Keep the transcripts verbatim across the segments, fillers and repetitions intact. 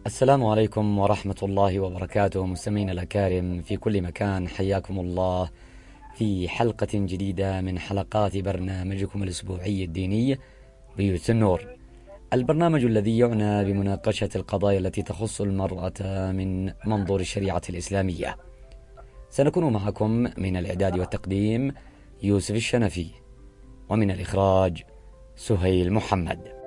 السلام عليكم ورحمة الله وبركاته، مستمعينا الأكارم في كل مكان، حياكم الله في حلقة جديدة من حلقات برنامجكم الأسبوعي الديني بيوت النور، البرنامج الذي يعنى بمناقشة القضايا التي تخص المرأة من منظور الشريعة الإسلامية. سنكون معكم من الإعداد والتقديم يوسف الشنفي، ومن الإخراج سهيل محمد.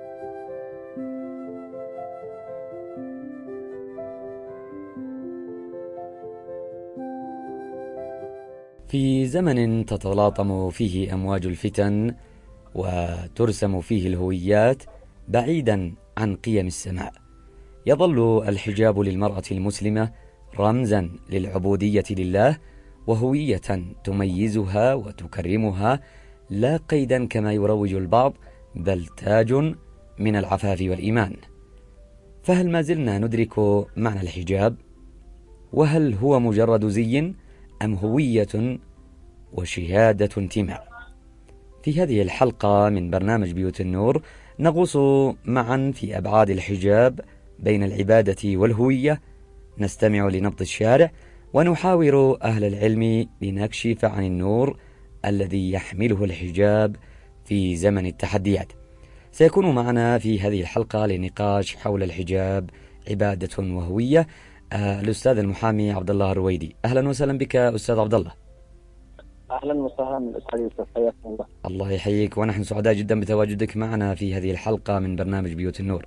في زمن تتلاطم فيه أمواج الفتن وترسم فيه الهويات بعيدا عن قيم السماء، يظل الحجاب للمرأة المسلمة رمزا للعبودية لله وهوية تميزها وتكرمها، لا قيدا كما يروج البعض، بل تاج من العفاف والإيمان. فهل ما زلنا ندرك معنى الحجاب؟ وهل هو مجرد زي أم هوية وشهادة انتماء؟ في هذه الحلقة من برنامج بيوت النور نغوص معا في أبعاد الحجاب بين العبادة والهوية، نستمع لنبض الشارع ونحاور أهل العلم لنكشف عن النور الذي يحمله الحجاب في زمن التحديات. سيكون معنا في هذه الحلقة لنقاش حول الحجاب عبادة وهوية آه الأستاذ المحامي عبد الله الرويدي. أهلا وسهلا بك أستاذ عبد الله. أهلا وسهلا أستاذ يوسف، حياكم الله. الله يحييك، ونحن سعداء جدا بتواجدك معنا في هذه الحلقة من برنامج بيوت النور.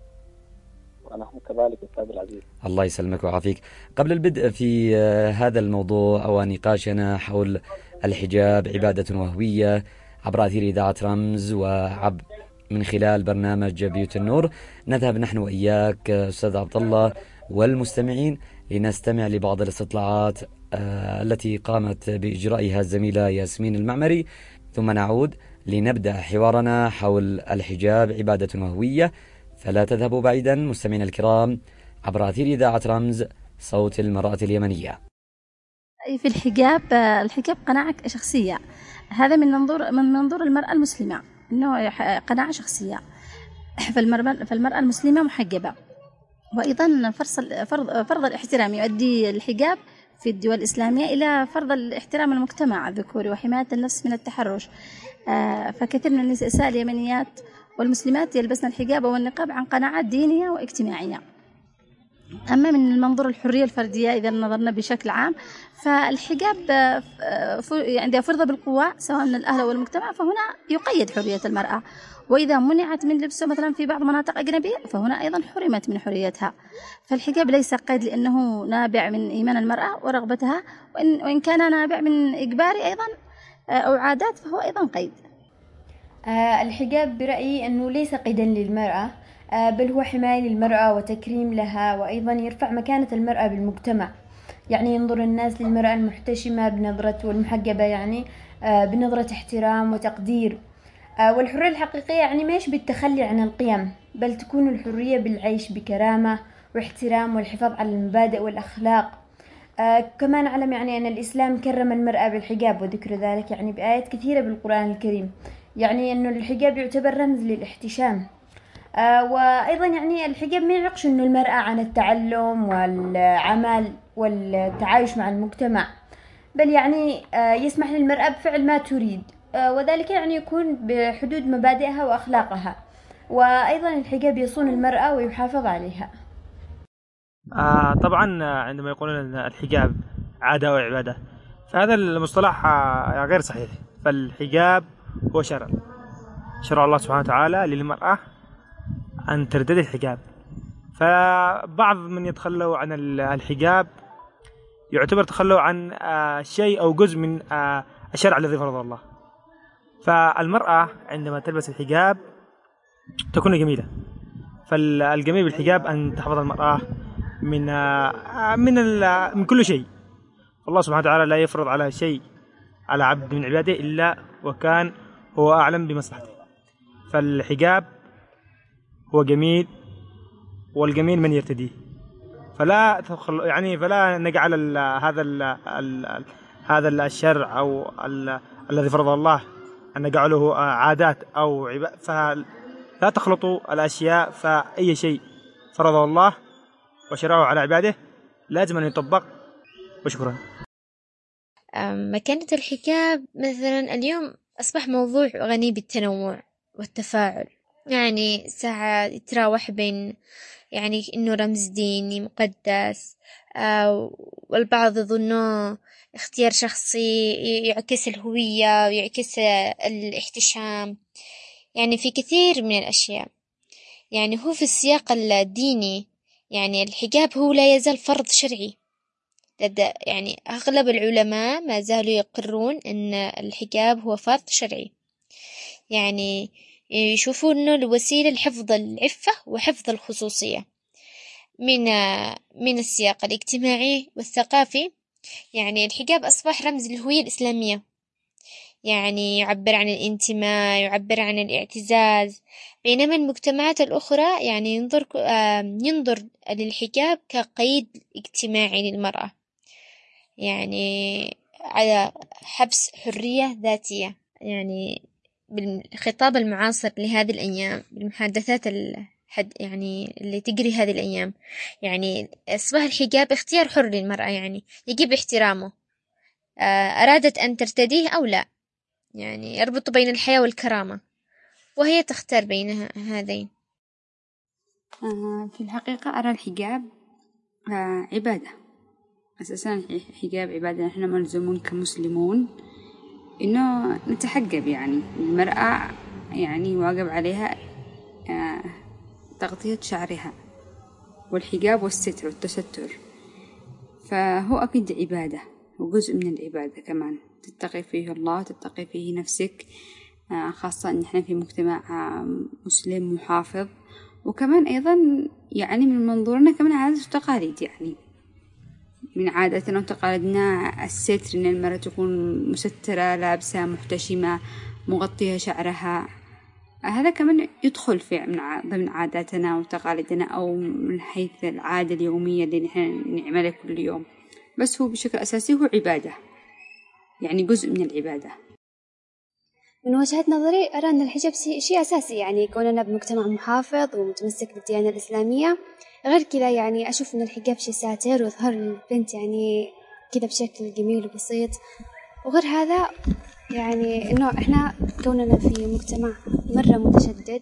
ونحن كذلك أستاذ العزيز. الله يسلمك ويعافيك. قبل البدء في آه هذا الموضوع أو نقاشنا حول الحجاب عبادة وهوية عبر أثير إذاعة رمز وعب من خلال برنامج بيوت النور، نذهب نحن وإياك أستاذ عبد الله والمستمعين لنستمع لبعض الاستطلاعات آه التي قامت بإجرائها الزميلة ياسمين المعمري، ثم نعود لنبدأ حوارنا حول الحجاب عبادة وهوية. فلا تذهبوا بعيدا مستمعينا الكرام عبر أثير إذاعة رمز صوت المرأة اليمنية. في الحجاب، الحجاب قناعة شخصية، هذا من منظور من منظور المرأة المسلمة، إنه قناعة شخصية. فالمرأة المسلمة محجبة، وأيضا فرض فرض الاحترام يؤدي الحجاب في الدول الإسلامية إلى فرض الاحترام المجتمع الذكوري وحماية النفس من التحرش. فكثير من النساء اليمنيات والمسلمات يلبسن الحجاب والنقاب عن قناعات دينية واجتماعية. أما من المنظور الحرية الفردية، إذا نظرنا بشكل عام، فالحجاب عندما فرض بالقوة سواء من الأهل والمجتمع فهنا يقيد حرية المرأة، وإذا منعت من لبسه مثلا في بعض مناطق أجنبية فهنا أيضا حرمت من حريتها. فالحجاب ليس قيد لأنه نابع من إيمان المرأة ورغبتها، وإن, وإن كان نابع من إجباري أيضا أو عادات فهو أيضا قيد. آه الحجاب برأيي أنه ليس قيدا للمرأة، آه بل هو حماية للمرأة وتكريم لها، وأيضا يرفع مكانة المرأة بالمجتمع. يعني ينظر الناس للمرأة المحتشمة بنظرة والمحجبة يعني آه بنظرة احترام وتقدير. آه والحرية الحقيقية يعني ماش بالتخلي عن القيم، بل تكون الحرية بالعيش بكرامة واحترام والحفاظ على المبادئ والأخلاق. آه كما نعلم يعني أن الإسلام كرم المرأة بالحجاب، وذكر ذلك يعني بآيات كثيرة بالقرآن الكريم، يعني أنه الحجاب يعتبر رمز للاحتشام. آه وأيضا يعني الحجاب ما يعقش أنه المرأة عن التعلم والعمل والتعايش مع المجتمع، بل يعني آه يسمح للمرأة بفعل ما تريد، آه وذلك يعني يكون بحدود مبادئها وأخلاقها. وأيضا الحجاب يصون المرأة ويحافظ عليها. آه طبعا عندما يقولون أن الحجاب عادة أو عبادة، فهذا المصطلح آه غير صحيح. فالحجاب هو شرع شرع الله سبحانه وتعالى للمرأة أن ترتدي الحجاب. فبعض من يتخلوا عن الحجاب يعتبر تخلوا عن آه شيء أو جزء من آه الشرع الذي فرضه الله. فالمرأة عندما تلبس الحجاب تكون جميلة. فالجميل بالحجاب أن تحفظ المرأة من آه من من كل شيء. الله سبحانه وتعالى لا يفرض على شيء على عبد من عباده إلا وكان هو أعلم بمصلحته. فالحجاب هو جميل، والجميل من يرتديه. فلا يعني فلا نجعل ال هذا ال ال هذا الشرع أو الذي فرضه الله أن نجعله عادات أو عبادة. فلا تخلطوا الأشياء، فأي شيء فرضه الله وشرعه على عباده لازم أن يطبق. وشكرا. مكانة الحجاب مثلا اليوم أصبح موضوع غني بالتنوع والتفاعل، يعني ساعة يتراوح بين يعني إنه رمز ديني مقدس، والبعض يظنه اختيار شخصي يعكس الهوية ويعكس الاحتشام، يعني في كثير من الأشياء. يعني هو في السياق الديني يعني الحجاب هو لا يزال فرض شرعي لدى يعني أغلب العلماء ما زالوا يقرون أن الحجاب هو فرض شرعي، يعني يشوفون أنه الوسيلة لحفظ العفة وحفظ الخصوصية. من من السياق الاجتماعي والثقافي يعني الحجاب أصبح رمز للهوية الإسلامية، يعني يعبر عن الانتماء، يعبر عن الاعتزاز، بينما المجتمعات الأخرى يعني ينظر ينظر للحجاب كقيد اجتماعي للمرأة، يعني على حبس حرية ذاتية. يعني بالخطاب المعاصر لهذه الأيام بالمحادثات الحد يعني اللي تجري هذه الأيام يعني أصبح الحجاب اختيار حر للمرأة، يعني يجب احترامه أرادت أن ترتديه أو لا، يعني يربط بين الحياة والكرامة وهي تختار بين هذين. في الحقيقة أرى الحجاب عبادة، أساسا الحجاب عبادة. نحن ملزومون كمسلمون إنه نتحجب، يعني المرأة يعني واجب عليها تغطية شعرها والحجاب والستر والتستر، فهو أكيد عبادة وجزء من العبادة كمان، تتقي فيه الله، تتقي فيه نفسك، خاصة إن إحنا في مجتمع مسلم محافظ. وكمان أيضا يعني من منظورنا كمان عادات وتقاليد، يعني من عاداتنا وتقاليدنا الستر، إن المرأة تكون مسترة لابسة محتشمة مغطية شعرها، هذا كمان يدخل في من ضمن عاداتنا وتقاليدنا، أو من حيث العادة اليومية اللي نحن نعملها كل يوم. بس هو بشكل أساسي هو عبادة، يعني جزء من العبادة. من وجهة نظري أرى أن الحجاب شيء أساسي، يعني كوننا بمجتمع محافظ ومتمسك بالديانة الإسلامية. غير كذا يعني أشوف أن الحجاب شيء ساتر ويظهر البنت يعني كذا بشكل جميل وبسيط. وغير هذا يعني إنه إحنا كوننا في مجتمع مرة متشدد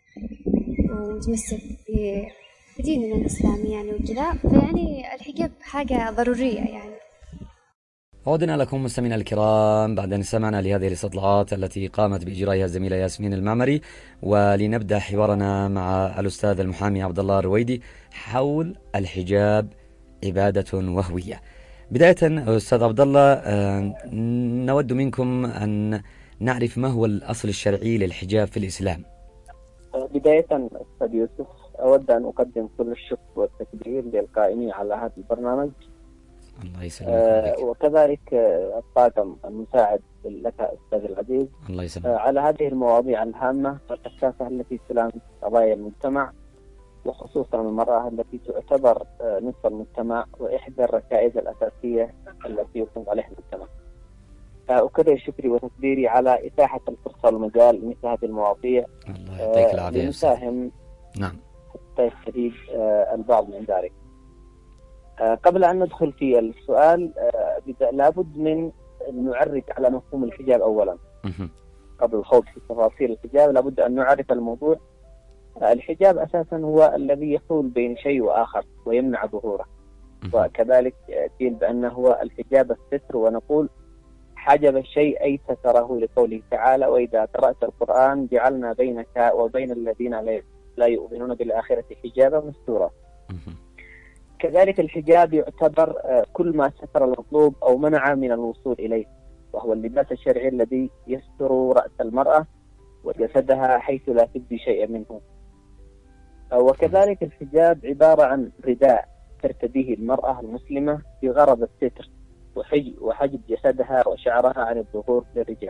ومتمسك بديننا الإسلامي يعني وكذا، فيعني الحجاب حاجة ضرورية. يعني عودنا لكم مستمعينا الكرام بعد أن سمعنا لهذه الاستطلاعات التي قامت بإجرائها الزميلة ياسمين المعمري، ولنبدأ حوارنا مع الأستاذ المحامي عبد الله الرويدي حول الحجاب عبادة وهوية. بداية أستاذ عبد الله، نود منكم أن نعرف ما هو الأصل الشرعي للحجاب في الإسلام. بداية أستاذ يوسف، أود أن أقدم كل الشكر والتقدير للقائمين على هذا البرنامج. الله يسلمك. آه وكذلك الطاقم المساعد لك أستاذ العزيز. الله يسلمك. آه على هذه المواضيع الهامة والحساسة التي تلامس قضايا المجتمع، وخصوصا المرأة التي تعتبر آه نصف المجتمع وإحدى الركائز الأساسية التي يقوم عليها المجتمع. أكرر شكري وتقديري على إتاحة الفرصة والمجال لمثل هذه المواضيع. الله يعطيك العافية. لنساهم نعم حتى يستفيد آه البعض من ذلك. آه قبل أن ندخل في السؤال آه لابد من أن نعرف على مفهوم الحجاب أولا. قبل الخوض في تفاصيل الحجاب لابد أن نعرف الموضوع. آه الحجاب أساسا هو الذي يحول بين شيء وآخر ويمنع ظهوره، وكذلك قيل بأنه هو الحجاب الستر، ونقول حجب الشيء أي ستره، لقوله تعالى: وإذا قرأت القرآن جعلنا بينك وبين الذين لا يؤمنون بالآخرة حجابا مستورا. كذلك الحجاب يعتبر كل ما ستر المطلوب أو منع من الوصول إليه، وهو اللباس الشرعي الذي يستر رأس المرأة وجسدها حيث لا تبدي شيئا منه. وكذلك الحجاب عبارة عن رداء ترتديه المرأة المسلمة بغرض الستر وحجب جسدها وشعرها عن الظهور للرجال.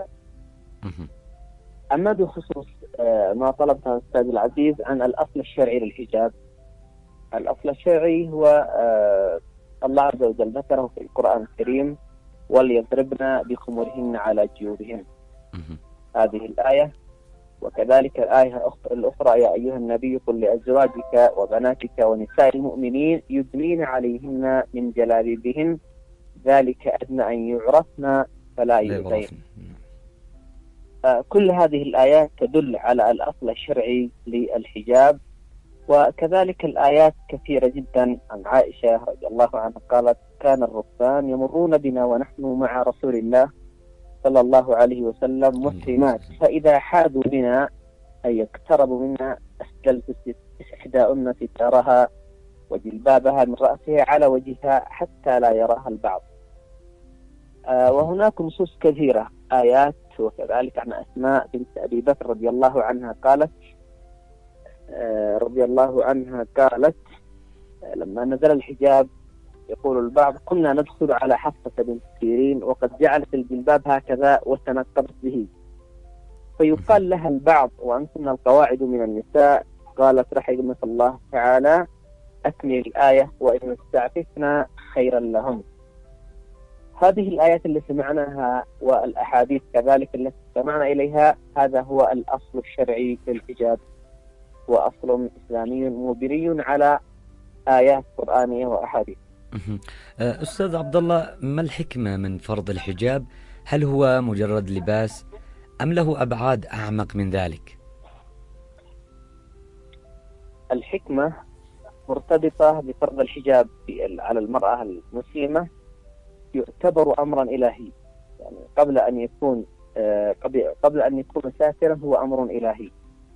أما بخصوص ما طلبته أستاذ العزيز عن الأصل الشرعي للحجاب، الأصل الشرعي هو الله عز وجل ذكره في القرآن الكريم: وليضربن بخمرهن على جيوبهن. هذه الآية وكذلك الآية الأخرى: يا أيها النبي قل لأزواجك وبناتك ونساء المؤمنين يدنين عليهن من جلابيبهن ذلك أدنى أن يعرفن فلا يؤذين. آه كل هذه الآيات تدل على الأصل الشرعي للحجاب. وكذلك الآيات كثيرة جدا. عن عائشة رضي الله عنها قالت: كان الركبان يمرون بنا ونحن مع رسول الله صلى الله عليه وسلم مسلمات، فإذا حاذوا بنا أي اقتربوا منا أسدلت إحداهن ستارها وجلبابها من رأسها على وجهها حتى لا يراها البعض. آه وهناك نصوص كثيرة آيات. وكذلك عن أسماء بنت أبي بكر رضي الله عنها قالت آه رضي الله عنها قالت آه لما نزل الحجاب يقول البعض: كنا ندخل على حفصة بنت سيرين وقد جعلت الجلباب هكذا وتنقبت به، فيقال لها البعض: وأنتن القواعد من النساء. قالت رحمه الله تعالى: أكمل الآية وإن استعففنا خيرا لهم. هذه الآيات اللي سمعناها والأحاديث كذلك التي سمعنا إليها، هذا هو الأصل الشرعي للحجاب، وأصل إسلامي مبري على آيات قرآنية وأحاديث. أستاذ عبد الله، ما الحكمة من فرض الحجاب؟ هل هو مجرد لباس أم له أبعاد أعمق من ذلك؟ الحكمة مرتبطة بفرض الحجاب على المرأة المسلمة، يعتبر أمرا إلهي. يعني قبل أن يكون قبل أن يكون ساترا هو أمر إلهي.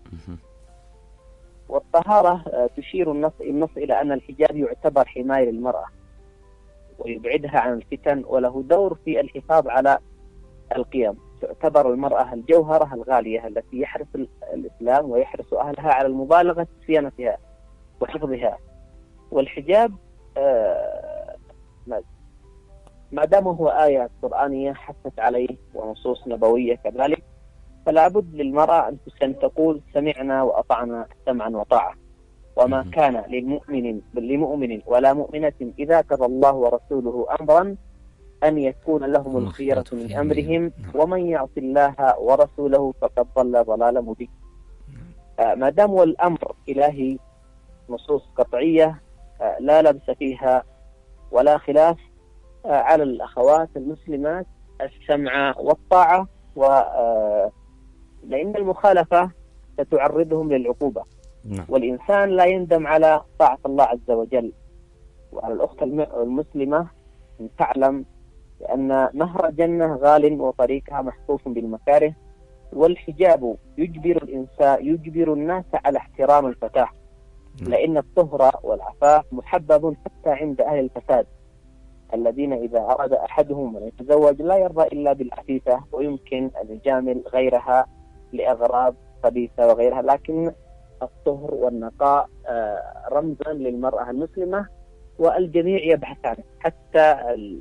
والطهارة تشير النص النص إلى أن الحجاب يعتبر حماية للمرأة ويبعدها عن الفتن، وله دور في الحفاظ على القيم. تعتبر المرأة الجوهرة الغالية التي يحرص الإسلام ويحرص أهلها على المبالغة في صيانتها وحفظها. والحجاب آه ما دام هو آية قرآنية حثت عليه ونصوص نبوية كذلك، فلا بد للمرأة أن تقول: سمعنا وأطعنا سمعا وطاعة. وما كان للمؤمن لمؤمن ولا مؤمنة إذا قضى الله ورسوله أمرا أن يكون لهم الخيرة من أمرهم ومن يعص الله ورسوله فقد ضل ضلالا مبينا. آه ما دام الأمر إلهي، نصوص قطعية آه لا لبس فيها ولا خلاف، آه على الأخوات المسلمات السمع والطاعة، و آه لأن المخالفة ستعرضهم للعقوبة. نعم. والإنسان لا يندم على طاعة الله عز وجل. وعلى الأخت المسلمة أن تعلم بأن مهر الجنة غال وطريقها محفوف بالمكاره، والحجاب يجبر الإنسان يجبر الناس على احترام الفتاة. نعم. لأن الطهر والعفاف محبب حتى عند أهل الفساد الذين إذا أراد أحدهم أن يتزوج لا يرضى إلا بالعفيفة، ويمكن أن يجامل غيرها لأغراض خبيثة وغيرها. لكن الطهر والنقاء رمزا للمرأة المسلمة، والجميع يبحث عنه، حتى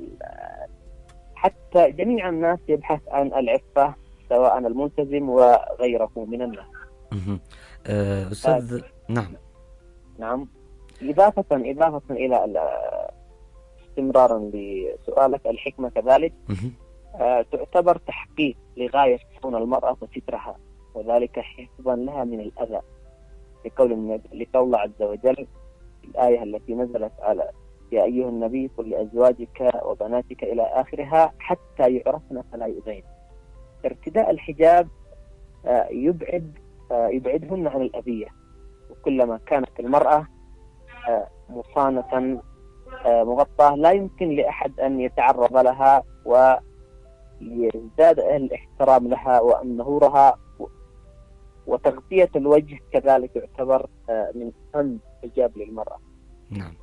حتى جميع الناس يبحث عن العفة، سواء الملتزم وغيره من الناس. أستاذ نعم نعم إضافة إضافة إلى استمرارا لسؤالك، الحكمة كذلك تعتبر تحقيق لغاية كون المرأة وسترها، وذلك حفظا لها من الأذى، لقول لقول الله عز وجل الآية التي نزلت على يا أيها النبي قل لأزواجك وبناتك إلى آخرها حتى يعرفن فلا يؤذين. ارتداء الحجاب يبعد يبعدهن عن الأذية، وكلما كانت المرأة مصانة مغطاة لا يمكن لأحد أن يتعرض لها ويزداد الاحترام لها وأن ظهورها وتغطية الوجه كذلك يعتبر من أهم حجاب للمرأة. نعم.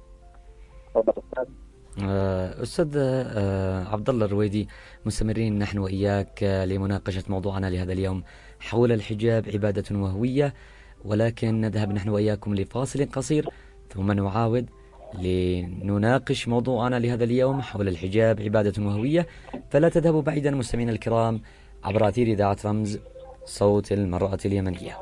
أستاذ عبد الله الرويدي، مستمرين نحن وإياك لمناقشة موضوعنا لهذا اليوم حول الحجاب عبادة وهوية، ولكن نذهب نحن وإياكم لفاصل قصير ثم نعاود لنناقش موضوعنا لهذا اليوم حول الحجاب عبادة وهوية. فلا تذهبوا بعيدا مستمعينا الكرام عبر أثير إذاعة رمز صوت المرأة اليمنية.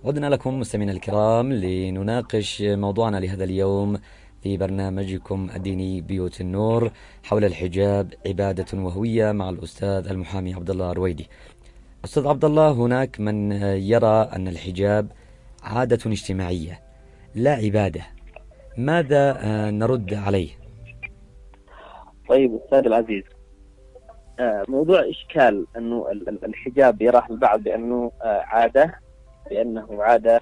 عدنا لكم مستمعينا الكرام لنناقش موضوعنا لهذا اليوم في برنامجكم الديني بيوت النور حول الحجاب عبادة وهوية مع الأستاذ المحامي عبد الله رويدي. أستاذ عبد الله، هناك من يرى أن الحجاب عادة اجتماعية لا عبادة، ماذا نرد عليه؟ طيب أستاذ العزيز، موضوع إشكال أنه الحجاب يراه البعض بأنه عادة بأنه عادة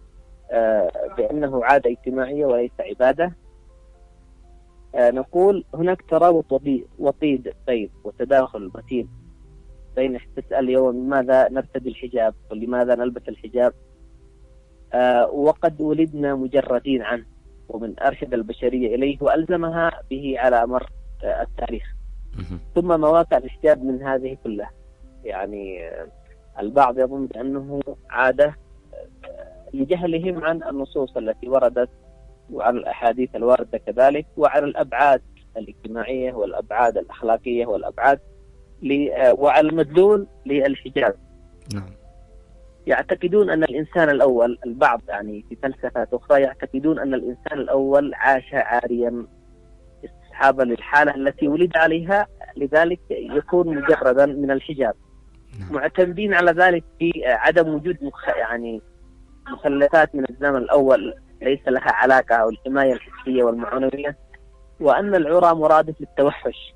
بأنه عادة اجتماعية وليس عبادة. نقول هناك ترابط وطيد طيب وتداخل متين بين تسأل اليوم لماذا نرتدي الحجاب ولماذا نلبس الحجاب، وقد ولدنا مجردين عنه ومن أرشد البشرية إليه وألزمها به على مر التاريخ، ثم مواقع الحجاب من هذه كلها. يعني البعض يظن أنه عادة لجهلهم عن النصوص التي وردت وعن الأحاديث الواردة كذلك وعن الأبعاد الاجتماعية والأبعاد الأخلاقية والأبعاد وعلى المدلول للحجاب. نعم. يعتقدون أن الإنسان الأول، البعض يعني في فلسفات أخرى يعتقدون أن الإنسان الأول عاش عاريا استصحابا للحالة التي ولد عليها، لذلك يكون مجردا من الحجاب. نعم. معتمدين على ذلك في عدم وجود مخ... يعني مخلفات من الزمن الأول ليس لها علاقة أو الحماية الحسية والمعنوية، وأن العرى مرادف للتوحش.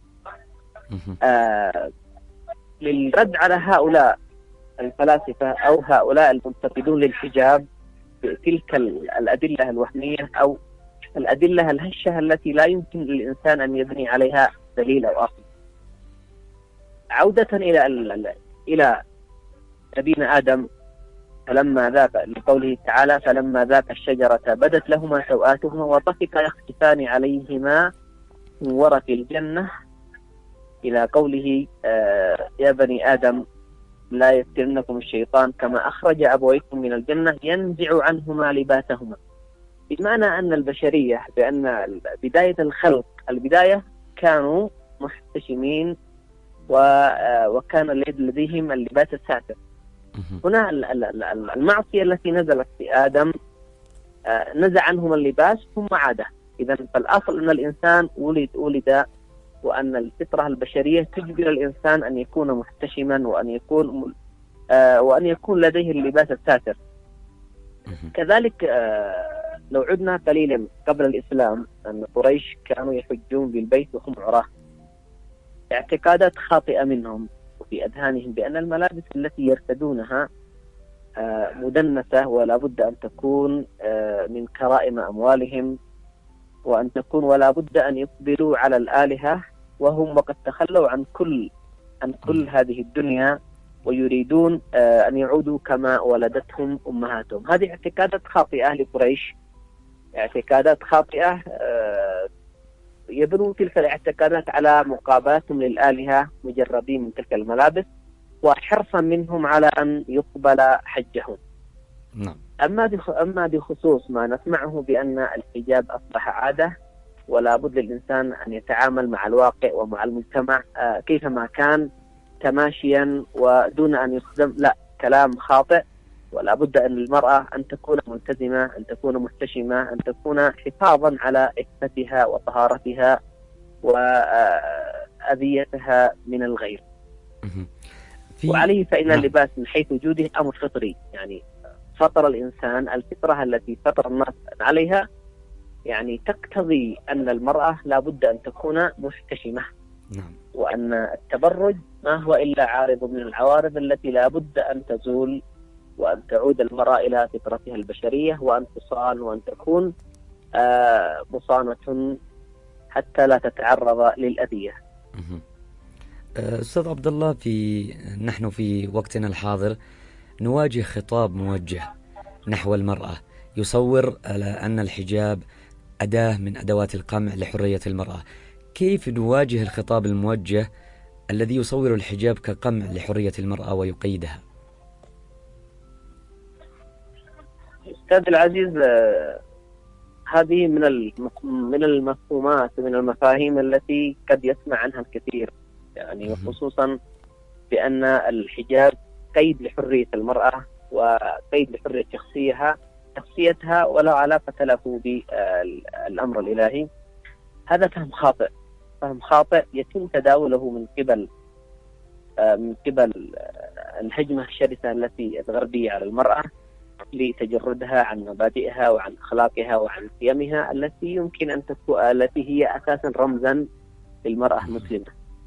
آه للرد على هؤلاء الفلاسفة أو هؤلاء المنتقدون للحجاب بتلك الأدلة الوهمية أو الأدلة الهشة التي لا يمكن للإنسان أن يبني عليها دليل أو أصل. عودة إلى إلى نبينا آدم، فلما ذاق لقوله تعالى فلما ذاق الشجرة بدت لهما سوآتهما وطفقا يخصفان عليهما من ورق الجنة، إلى قوله آه يا بني آدم لا يفتنكم الشيطان كما أخرج أبويكم من الجنة ينزع عنهما لباسهما. بمعنى أن البشرية بأن بداية الخلق البداية كانوا محتشمين وكان لديهم اللباس الساتر. هنا المعصية التي نزلت في آدم نزع عنهم اللباس ثم عاده. إذا فالأصل أن الإنسان ولد ولد وأن الفطرة البشرية تجبر الإنسان أن يكون محتشما وأن يكون وأن يكون لديه اللباس الساتر. كذلك لو عدنا قليلا قبل الإسلام أن قريش كانوا يحجون بالبيت وهم عراه. اعتقادات خاطئة منهم وفي أذهانهم بأن الملابس التي يرتدونها مدنسة ولا بد أن تكون من كرائم أموالهم وأن تكون ولا بد أن يقبلوا على الآلهة، وهم وقد تخلوا عن كل عن كل هذه الدنيا ويريدون أن يعودوا كما ولدتهم أمهاتهم. هذه اعتقادات خاطئة لقريش، اعتقادات خاطئة يبنون تلك الاعتقادات على مقابلتهم للآلهة مجردين من تلك الملابس وحرصا منهم على أن يقبل حجهم. نعم. أما أما بخصوص ما نسمعه بأن الحجاب أصبح عادة ولا بد للإنسان أن يتعامل مع الواقع ومع المجتمع كيفما كان تماشيا ودون أن يخدم، لا، كلام خاطئ. ولا بد أن المرأة أن تكون ملتزمة، أن تكون محتشمة، أن تكون حفاظا على عفتها وطهارتها وأذيتها من الغير. وعليه فإن اللباس من حيث وجوده أمر فطري، يعني فطر الإنسان الفطرة التي فطر الناس عليها، يعني تقتضي أن المرأة لا بد أن تكون محتشمة. نعم. وأن التبرج ما هو إلا عارض من العوارض التي لا بد أن تزول وأن تعود المرأة إلى فطرتها البشرية وأن تصان وأن تكون آه مصانة حتى لا تتعرض للأذية. أستاذ عبد الله، في نحن في وقتنا الحاضر نواجه خطاب موجه نحو المرأة يصور على أن الحجاب أداة من أدوات القمع لحرية المرأة. كيف نواجه الخطاب الموجه الذي يصور الحجاب كقمع لحرية المرأة ويقيدها؟ أستاذ العزيز، هذه من من المفهومات ومن المفاهيم التي قد يسمع عنها الكثير، يعني وخصوصا بأن الحجاب قيد لحرية المرأة وقيد لحرية شخصيها شخصيتها ولا علاقة له بالأمر الإلهي. هذا فهم خاطئ، فهم خاطئ يتم تداوله من قبل من قبل الهجمة الشرسة التي الغربية على المرأة لتجردها عن مبادئها وعن أخلاقها وعن قيمها التي يمكن أن تكون التي هي أساسا رمزا للمرأة المسلمة.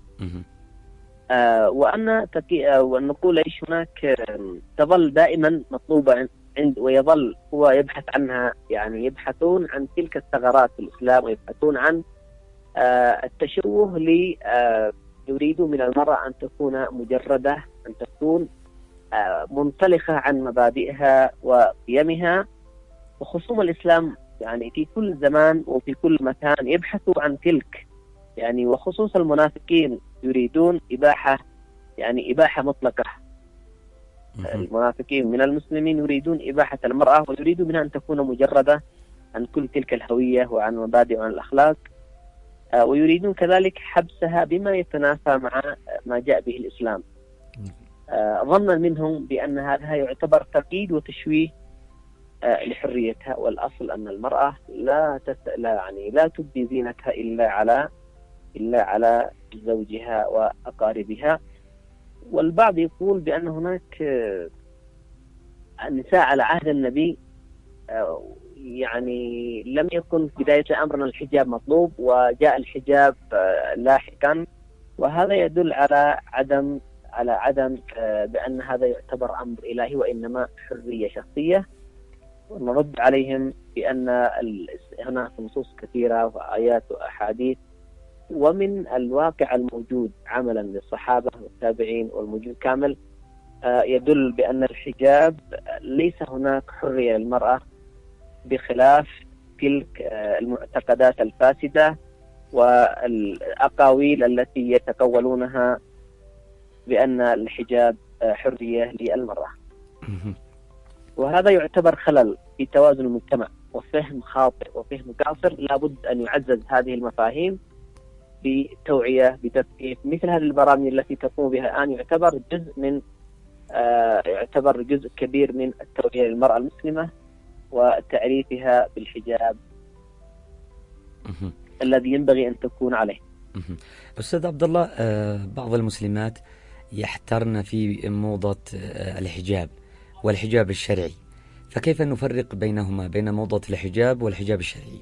آه وأن تكي... وأن نقول إيش هناك تظل دائما مطلوبة عند ويظل هو يبحث عنها، يعني يبحثون عن تلك الثغرات في الإسلام ويبحثون عن آه التشوه ل آه يريدون من المرأة أن تكون مجردة، أن تكون آه منطلقة عن مبادئها وقيمها. وخصوم الإسلام يعني في كل زمان وفي كل مكان يبحثوا عن تلك، يعني وخصوصا المنافقين يريدون إباحة، يعني إباحة مطلقة. المنافقين من المسلمين يريدون إباحة المرأة ويريدون منها أن تكون مجردة عن كل تلك الهوية وعن مبادئ وعن الأخلاق، ويريدون كذلك حبسها بما يتنافى مع ما جاء به الإسلام، ظنا منهم بأن هذا يعتبر تقييد وتشويه لحريتها. والأصل أن المرأة لا تس... لا يعني لا تبدي زينتها إلا على إلا على زوجها وأقاربها. والبعض يقول بأن هناك النساء على عهد النبي يعني لم يكن في بداية أمرنا الحجاب مطلوب وجاء الحجاب لاحقا، وهذا يدل على عدم على عدم بأن هذا يعتبر أمر إلهي وإنما حرية شخصية. ونرد عليهم بأن هناك نصوص كثيرة وآيات وأحاديث ومن الواقع الموجود عملا للصحابة والتابعين والموجود كامل يدل بأن الحجاب ليس هناك حرية للمرأة، بخلاف تلك المعتقدات الفاسدة والأقاويل التي يتقولونها بأن الحجاب حرية للمرأة. وهذا يعتبر خلل في توازن المجتمع وفهم خاطئ وفهم قاصر. لابد أن يعزز هذه المفاهيم بتوعية بتثقيف. مثل هذه البرامج التي تقوم بها الآن يعتبر جزء من آه يعتبر جزء كبير من التوعية للمرأة المسلمة وتعريفها بالحجاب الذي ينبغي أن تكون عليه. أستاذ عبد الله، بعض المسلمات يحترن في موضة الحجاب والحجاب الشرعي، فكيف نفرق بينهما، بين موضة الحجاب والحجاب الشرعي؟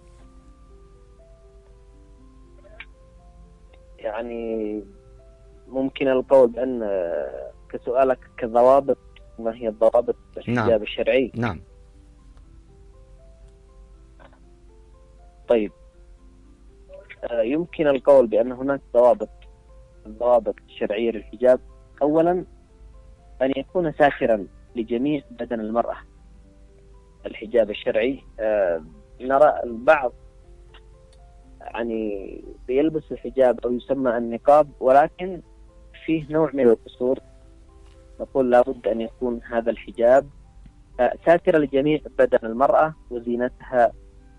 يعني ممكن القول بأن كسؤالك كضوابط، ما هي الضوابط الحجاب نعم. الشرعي؟ نعم. طيب، يمكن القول بأن هناك ضوابط الضوابط الشرعية للحجاب. أولا أن يكون ساترا لجميع بدن المرأة. الحجاب الشرعي نرى البعض يعني يلبس الحجاب أو يسمى النقاب ولكن فيه نوع من القصور. نقول لابد أن يكون هذا الحجاب ساترا لجميع بدن المرأة وزينتها،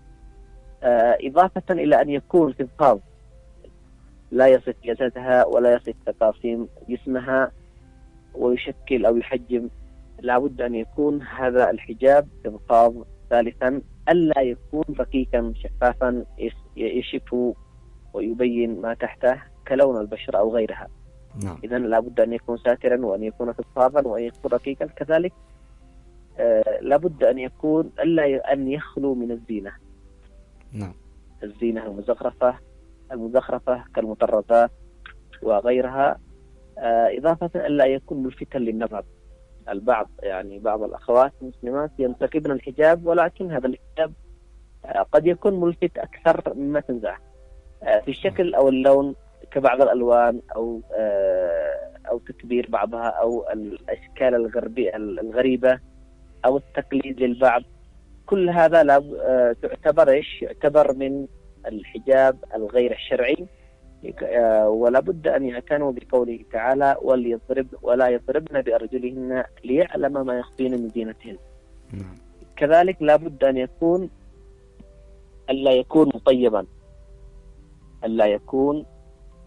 إضافة إلى أن يكون فضفاض لا يصف جسدها ولا يصف تقاسيم جسمها ويشكل أو يحجم. لابد أن يكون هذا الحجاب فضفاض. ثالثا ألا يكون رقيقا شفافا يشف ويبين ما تحته كلون البشرة أو غيرها. نعم. إذن لابد أن يكون ساترا وأن يكون فضفاضا وأن يكون رقيقا. كذلك آه لابد أن يكون ألا أن يخلو من الزينة. نعم. الزينة المزخرفة المزخرفة كالمطرزات وغيرها، آه إضافة ألا يكون ملفتا للنظر. البعض يعني بعض الأخوات المسلمات ينتقبن الحجاب ولكن هذا الحجاب آه قد يكون ملفت أكثر مما تنزع آه في الشكل أو اللون كبعض الألوان أو آه أو تكبير بعضها أو الأشكال الغربية الغريبة أو التقليد للبعض. كل هذا لا آه تعتبر إيش يعتبر من الحجاب الغير الشرعي. ولا بد أن يعتنوا بقوله تعالى وليضرب ولا يضربن بأرجلهن ليعلم ما يخفين من زينتهن. نعم. كذلك لا بد أن يكون ألا يكون مطيبا ألا يكون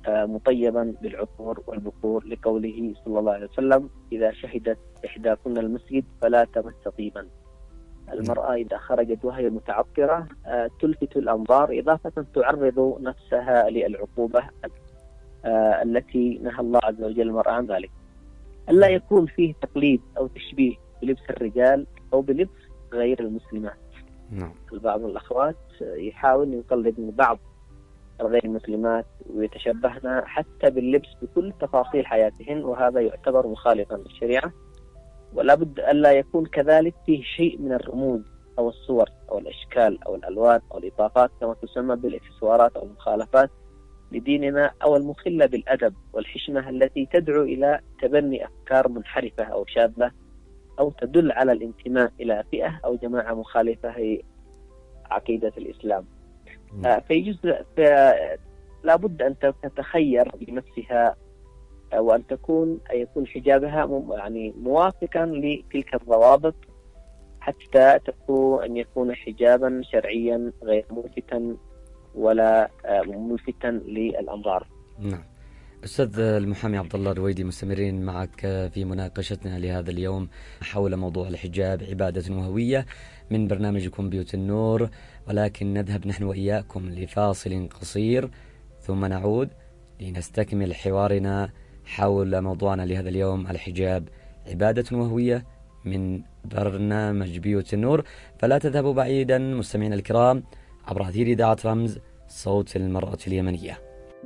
مطيبا بالعطور والبخور، لقوله صلى الله عليه وسلم: إذا شهدت إحداكن المسجد فلا تمس طيبا. المرأة إذا خرجت وهي متعطرة تلفت الأنظار، إضافة تعرض نفسها للعقوبة التي نهى الله عز وجل المرأة عن ذلك. ألا يكون فيه تقليد أو تشبيه بلبس الرجال أو بلبس غير المسلمات. نعم. البعض من الأخوات يحاول يقلد من بعض الغير المسلمات ويتشبهن حتى باللبس بكل تفاصيل حياتهن، وهذا يعتبر مخالفا للشريعة. ولا بد ألا يكون كذلك فيه شيء من الرموز أو الصور أو الأشكال أو الألوان أو الإضافات كما تسمى بالإكسسوارات أو المخالفات لديننا، أو المخلة بالأدب والحشمة التي تدعو إلى تبني أفكار منحرفة أو شاذة، أو تدل على الانتماء إلى فئة أو جماعة مخالفة لعقيدة الإسلام. في جزء لا بد أن تتخير بنفسها وأن تكون يكون حجابها يعني موافقا لتلك الضوابط، حتى تكون أن يكون حجابا شرعيا غير ملفتا ولا ملفتا للأنظار. نعم. أستاذ المحامي عبد الله الرويدي، مستمرين معك في مناقشتنا لهذا اليوم حول موضوع الحجاب عبادة وهوية من برنامجكم بيوت النور، ولكن نذهب نحن وإياكم لفاصل قصير ثم نعود لنستكمل حوارنا حول موضوعنا لهذا اليوم: الحجاب عبادة وهوية من برنامج بيوت النور. فلا تذهبوا بعيدا مستمعينا الكرام عبر أثير إذاعة رمز صوت المرأة اليمنية.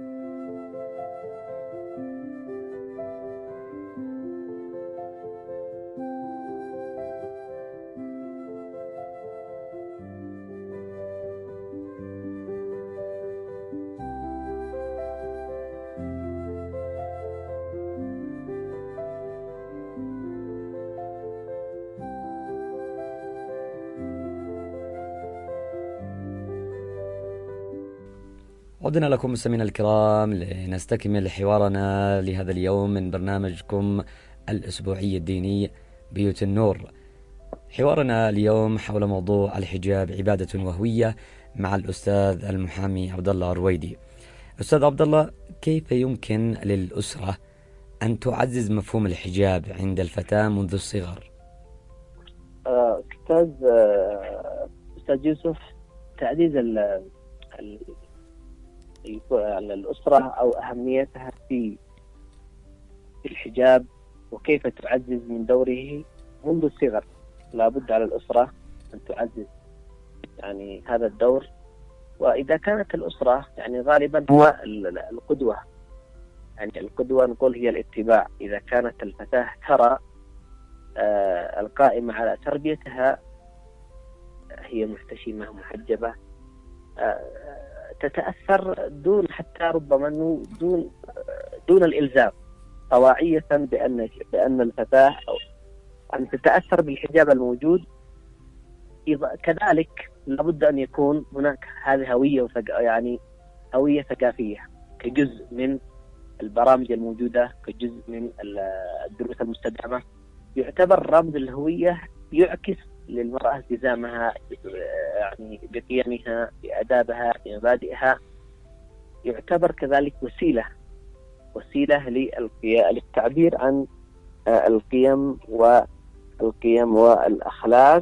عدنا لكم مستمعينا الكرام لنستكمل حوارنا لهذا اليوم من برنامجكم الأسبوعي الديني بيوت النور. حوارنا اليوم حول موضوع الحجاب عبادة وهوية مع الأستاذ المحامي عبد الله الرويدي. أستاذ عبد الله، كيف يمكن للأسرة أن تعزز مفهوم الحجاب عند الفتاة منذ الصغر؟ أستاذ أستاذ يوسف، تعزيز ال الأسرة أو أهميتها في الحجاب وكيف تعزز من دوره منذ الصغر. لا بد على الأسرة أن تعزز يعني هذا الدور. وإذا كانت الأسرة يعني غالبا هو القدوة، يعني القدوة نقول هي الاتباع. إذا كانت الفتاة ترى آه القائمة على تربيتها هي محتشمة محجبة، آه تتأثر دون حتى ربما دون دون الإلزام طواعية بأن بأن الفتاة أو أن تتأثر بالحجاب الموجود. كذلك لابد أن يكون هناك هذه هوية يعني هوية ثقافية كجزء من البرامج الموجودة، كجزء من الدروس المستدامة. يعتبر رمز الهوية يعكس للمرأة التزامها يعني بقيمها بآدابها بمبادئها. يعتبر كذلك وسيلة وسيلة للتعبير عن القيم والقيم والأخلاق.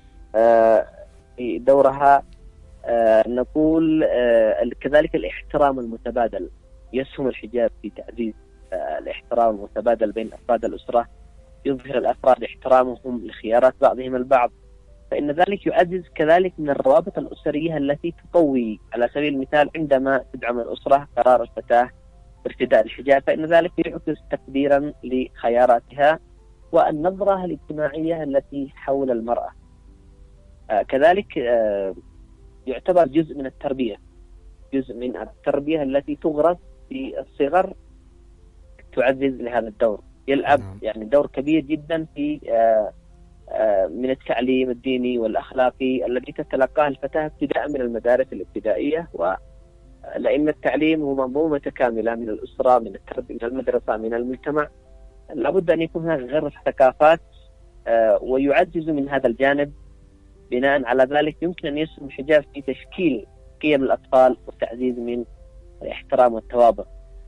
في دورها نقول كذلك الاحترام المتبادل. يسهم الحجاب في تعزيز الاحترام المتبادل بين أفراد الأسرة. يظهر الأفراد احترامهم لخيارات بعضهم البعض، فإن ذلك يعزز كذلك من الروابط الأسرية التي تقوي. على سبيل المثال عندما تدعم الأسرة قرار الفتاة بارتداء الحجاب فإن ذلك يعكس تقديرا لخياراتها والنظرة الاجتماعية التي حول المرأة. آه كذلك آه يعتبر جزء من التربية، جزء من التربية التي تغرس في الصغر تعزز لهذا الدور. يلعب يعني دور كبير جدا في آه آه من التعليم الديني والأخلاقي الذي تتلقاه الفتاة ابتداء من المدارس الابتدائية، ولأن التعليم هو منظومة متكاملة من الأسرة من التربية من المدرسة من المجتمع. لابد أن يكون هناك غرس ثقافات آه ويعزز من هذا الجانب. بناء على ذلك يمكن أن يسهم الحجاب في تشكيل قيم الأطفال والتعزيز من الاحترام والتواضع.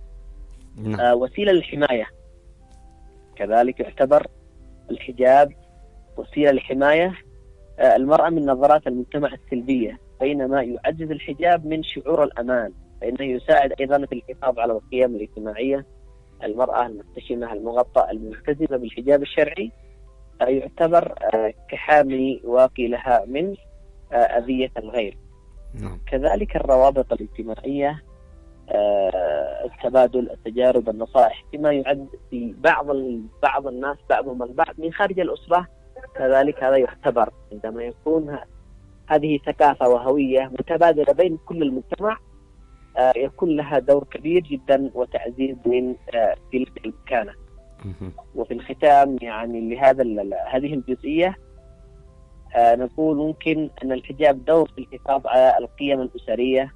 نعم. آه وسيلة للحماية، كذلك يعتبر الحجاب وسيلة لحماية آه المرأة من نظرات المجتمع السلبية، بينما يعزز الحجاب من شعور الأمان، فإنه يساعد أيضا في الحفاظ على القيم الاجتماعية. المرأة المحتشمة المغطاة الملتزمة بالحجاب الشرعي آه يعتبر آه كحامي واقي لها من آه أذية الغير. نعم. كذلك الروابط الاجتماعية، آه التبادل، التجارب، النصائح، فيما يعد في بعض بعض الناس بعضهم البعض من خارج الأسرة، كذلك هذا يعتبر عندما يكون هذه ثقافة وهوية متبادلة بين كل المجتمع، آه يكون لها دور كبير جدا وتعزيز من آه تلك المكانة. وفي الختام يعني لهذا هذه الجزئية آه نقول ممكن أن الحجاب دور في الحفاظ على القيم الأسرية،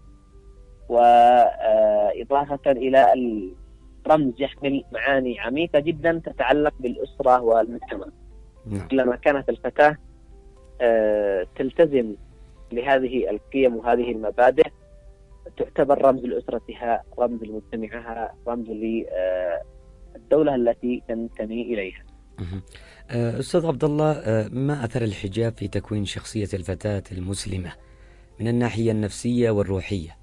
وإضافة إلى الرمز يحمل معاني عميقة جدا تتعلق بالأسرة والمجتمع. كلما كانت الفتاة آه تلتزم لهذه القيم وهذه المبادئ تعتبر رمز لأسرتها، رمز لمجتمعها، رمز للدولة التي تنتمي إليها. أستاذ عبد الله، ما أثر الحجاب في تكوين شخصية الفتاة المسلمة من الناحية النفسية والروحية؟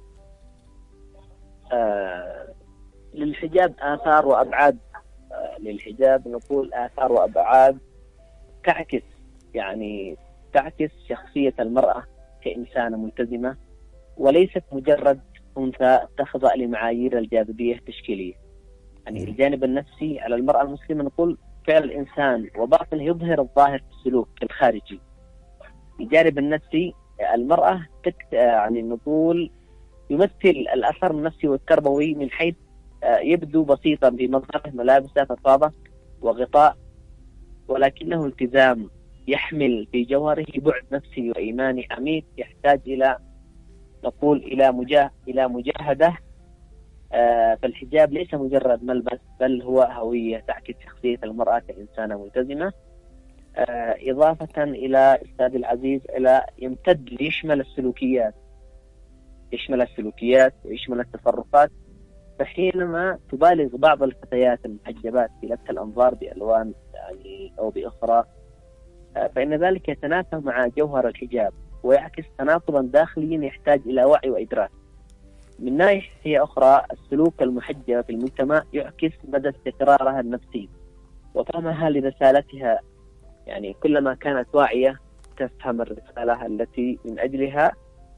آه للحجاب آثار وأبعاد. آه للحجاب نقول آثار وأبعاد تعكس يعني تعكس شخصية المرأة كإنسانة ملتزمة، وليست مجرد أنثى تخضع لمعايير الجاذبية التشكيلية. يعني الجانب النفسي على المرأة المسلمة نقول فعل الإنسان وباطنه يظهر الظاهر في السلوك الخارجي. الجانب النفسي المرأة يعني نقول يمثل الأثر النفسي والتربوي من حيث يبدو بسيطا بمظهره، ملابسه فضفاضة وغطاء، ولكنه التزام يحمل في جوهره بعد نفسي وإيماني عميق يحتاج إلى نقول إلى مجاه إلى مجاهدة. آه فالحجاب ليس مجرد ملبس، بل هو هوية تعكس شخصية المرأة كإنسانة ملتزمة. آه إضافة إلى أستاذ العزيز إلى يمتد ليشمل السلوكيات يشمل السلوكيات ويشمل التصرفات. فحينما تبالغ بعض الفتيات المحجبات في لبس الأنظار بألوان يعني أو بأخرى، آه فإن ذلك يتنافى مع جوهر الحجاب ويعكس تناقضا داخليا يحتاج إلى وعي وإدراك. من ناحية أخرى السلوك المحجب في المجتمع يعكس مدى استقرارها النفسي وفهمها لرسالتها. يعني كلما كانت واعية تفهم الرسالة التي من أجلها،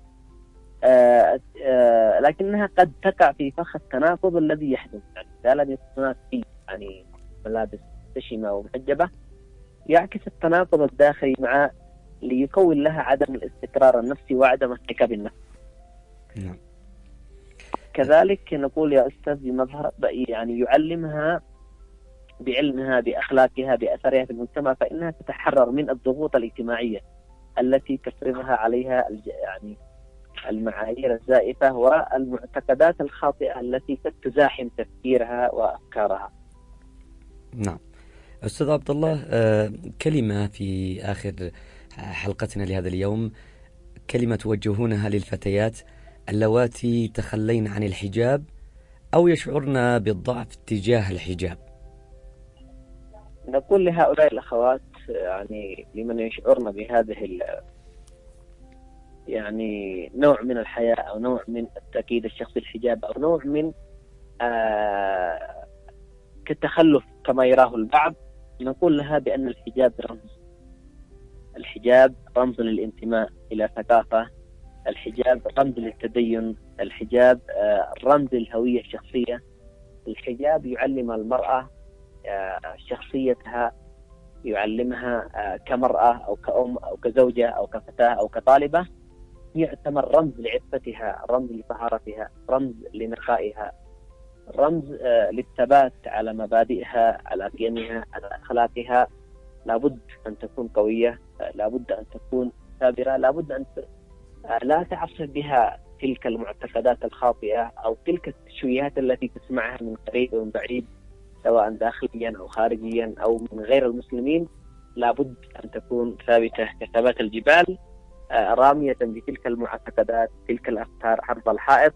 آآ آآ لكنها قد تقع في فخ التناقض الذي يحدث. يعني إذا لم يكن هناك في يعني ملابس خشنة ومحجبة يعكس التناقض الداخلي مع ليكون لها عدم الاستقرار النفسي وعدم ارتكاب النفس. نعم. كذلك نقول يا أستاذ بمظهر يعني يعلمها بعلمها بأخلاقها بأثرها في المجتمع، فإنها تتحرر من الضغوط الاجتماعية التي تفرضها عليها يعني المعايير الزائفة والمعتقدات الخاطئة التي تزاحم تفكيرها وأفكارها. نعم. أستاذ عبد الله، كلمة في آخر حلقتنا لهذا اليوم، كلمة توجهونها للفتيات اللواتي تخلين عن الحجاب أو يشعرن بالضعف تجاه الحجاب. نقول لهؤلاء الأخوات يعني لمن يشعرن بهذه يعني نوع من الحياء أو نوع من التأكيد الشخصي الحجاب أو نوع من آه كالتخلف كما يراه البعض، نقول لها بأن الحجاب رمز. الحجاب رمز للانتماء إلى ثقافة، الحجاب رمز للتدين، الحجاب آه رمز للهوية الشخصية. الحجاب يعلم المرأة آه شخصيتها، يعلمها آه كمرأة أو كأم أو كزوجة أو كفتاة أو كطالبة، يعتبر رمز لعفتها، رمز لطهارتها، رمز لنقائها، رمز آه للثبات على مبادئها، على قيمها، على أخلاقها. لابد أن تكون قوية، آه لابد أن تكون ثابرة، لابد أن آه لا تعصف بها تلك المعتقدات الخاطئة أو تلك التشويهات التي تسمعها من قريب ومن بعيد سواء داخليا أو خارجيا أو من غير المسلمين. لابد أن تكون ثابتة كثبات الجبال، آه رامية بتلك المعتقدات، تلك الأفكار عرض الحائط،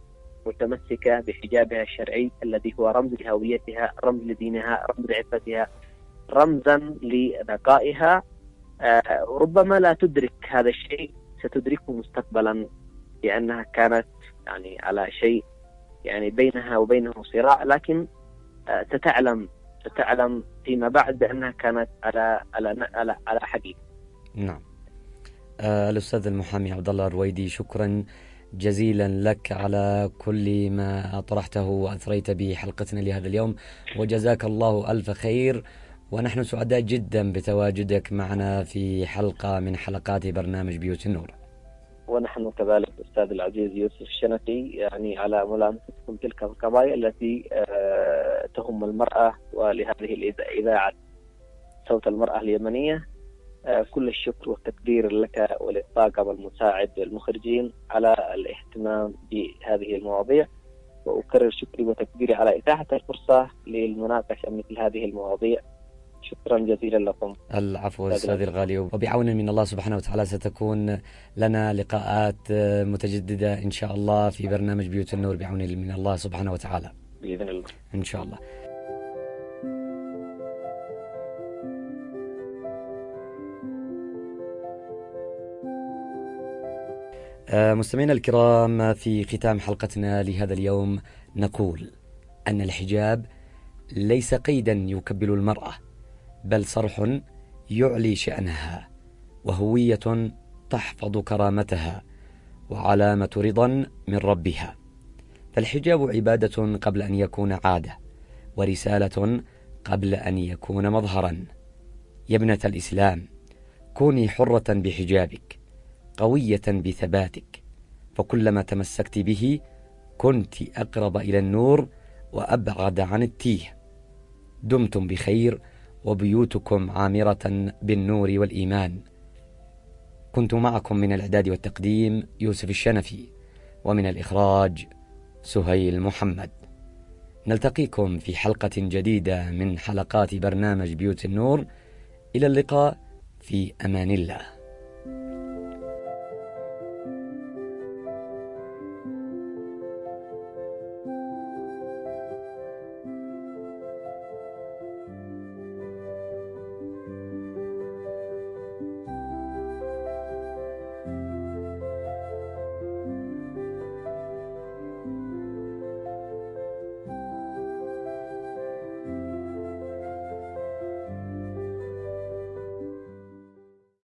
متمسكة بحجابها الشرعي الذي هو رمز لهويتها، رمز لدينها، رمز لعفتها، رمزا لنقائها. ربما لا تدرك هذا الشيء، ستدركه مستقبلا، لأنها كانت يعني على شيء يعني بينها وبينه صراع، لكن ستعلم ستعلم فيما بعد بأنها كانت على على على, على حقيقة. نعم. آه الأستاذ المحامي عبد الله الرويدي، شكرا جزيلا لك على كل ما طرحته وأثريت به حلقتنا لهذا اليوم، وجزاك الله ألف خير، ونحن سعداء جدا بتواجدك معنا في حلقة من حلقات برنامج بيوت النور. ونحن كذلك أستاذ العزيز يوسف الشنقي، يعني على ملامستكم تلك القضايا التي تهم المرأة، ولهذه الإذاعة صوت المرأة اليمنية كل الشكر والتقدير لك وللطاقم المساعد والمخرجين على الاهتمام بهذه المواضيع، وأكرر شكري وتقديري على إتاحة الفرصة للمناقشة مثل هذه المواضيع. شكرا جزيلا لكم. العفو أستاذ الغالي، وبعون من الله سبحانه وتعالى ستكون لنا لقاءات متجددة إن شاء الله في برنامج بيوت النور بعون من الله سبحانه وتعالى بإذن الله إن شاء الله. مستمعينا الكرام، في ختام حلقتنا لهذا اليوم نقول أن الحجاب ليس قيدا يكبل المرأة، بل صرح يعلي شأنها، وهوية تحفظ كرامتها، وعلامة رضا من ربها. فالحجاب عبادة قبل أن يكون عادة، ورسالة قبل أن يكون مظهرا. يا ابنة الإسلام، كوني حرة بحجابك، قوية بثباتك، فكلما تمسكت به كنت أقرب إلى النور وأبعد عن التيه. دمتم بخير وبيوتكم عامرة بالنور والإيمان. كنت معكم من الإعداد والتقديم يوسف الشنفي، ومن الإخراج سهيل محمد. نلتقيكم في حلقة جديدة من حلقات برنامج بيوت النور. إلى اللقاء، في أمان الله.